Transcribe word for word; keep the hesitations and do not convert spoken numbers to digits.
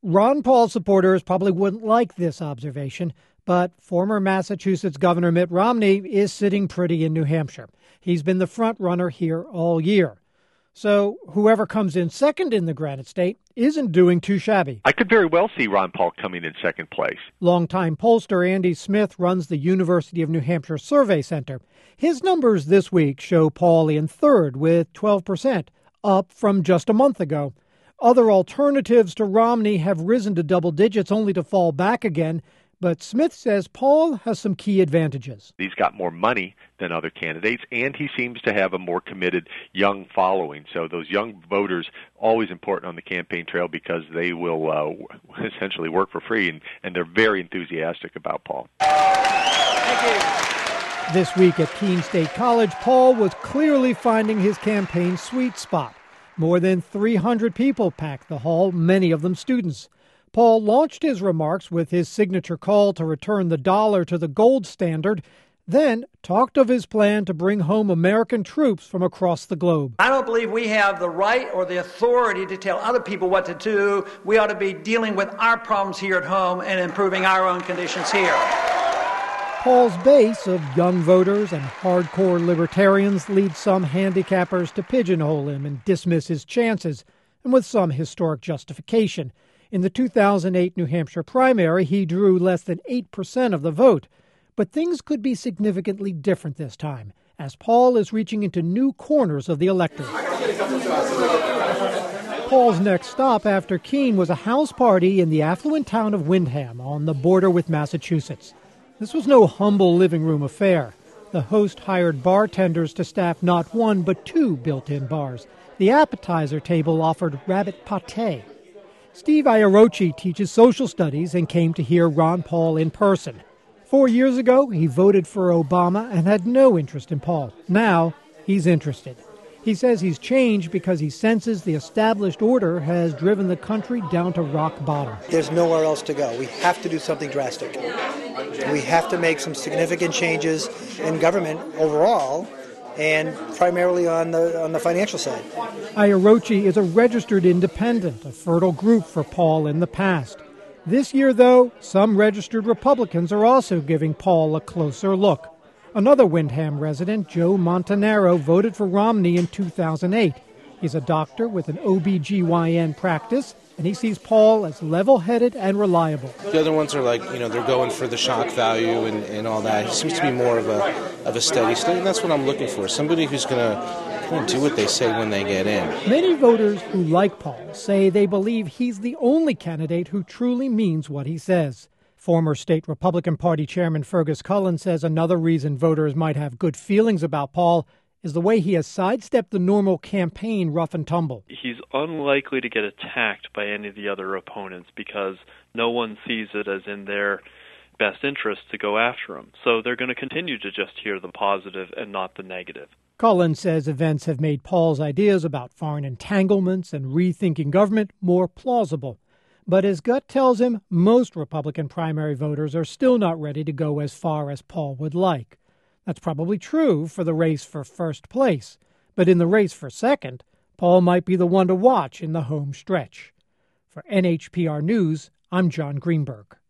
Ron Paul supporters probably wouldn't like this observation, but former Massachusetts Governor Mitt Romney is sitting pretty in New Hampshire. He's been the front runner here all year. So whoever comes in second in the Granite State isn't doing too shabby. I could very well see Ron Paul coming in second place. Longtime pollster Andy Smith runs the University of New Hampshire Survey Center. His numbers this week show Paul in third with twelve percent, up from just a month ago. Other alternatives to Romney have risen to double digits only to fall back again. But Smith says Paul has some key advantages. He's got more money than other candidates, and he seems to have a more committed young following. So those young voters, always important on the campaign trail because they will uh, essentially work for free, and, and they're very enthusiastic about Paul. Thank you. This week at Keene State College, Paul was clearly finding his campaign sweet spot. More than three hundred people packed the hall, many of them students. Paul launched his remarks with his signature call to return the dollar to the gold standard, then talked of his plan to bring home American troops from across the globe. I don't believe we have the right or the authority to tell other people what to do. We ought to be dealing with our problems here at home and improving our own conditions here. Paul's base of young voters and hardcore libertarians leads some handicappers to pigeonhole him and dismiss his chances, and with some historic justification. In the two thousand eight New Hampshire primary, he drew less than eight percent of the vote. But things could be significantly different this time, as Paul is reaching into new corners of the electorate. Paul's next stop after Keene was a house party in the affluent town of Windham on the border with Massachusetts. This was no humble living room affair. The host hired bartenders to staff not one but two built-in bars. The appetizer table offered rabbit pâté. Steve Iarocci teaches social studies and came to hear Ron Paul in person. Four years ago, he voted for Obama and had no interest in Paul. Now, he's interested. He says he's changed because he senses the established order has driven the country down to rock bottom. There's nowhere else to go. We have to do something drastic. We have to make some significant changes in government overall, and primarily on the on the financial side. Iarocci is a registered independent, a fertile group for Paul in the past. This year, though, some registered Republicans are also giving Paul a closer look. Another Windham resident, Joe Montanaro, voted for Romney in two thousand eight. He's a doctor with an O B G Y N practice, and he sees Paul as level-headed and reliable. The other ones are like, you know, they're going for the shock value and, and all that. He seems to be more of a of a steady state, and that's what I'm looking for. Somebody who's going to do what they say when they get in. Many voters who like Paul say they believe he's the only candidate who truly means what he says. Former state Republican Party Chairman Fergus Cullen says another reason voters might have good feelings about Paul is the way he has sidestepped the normal campaign rough and tumble. He's unlikely to get attacked by any of the other opponents because no one sees it as in their best interest to go after him. So they're going to continue to just hear the positive and not the negative. Cullen says events have made Paul's ideas about foreign entanglements and rethinking government more plausible. But his gut tells him most Republican primary voters are still not ready to go as far as Paul would like. That's probably true for the race for first place. But in the race for second, Paul might be the one to watch in the home stretch. For N H P R News, I'm John Greenberg.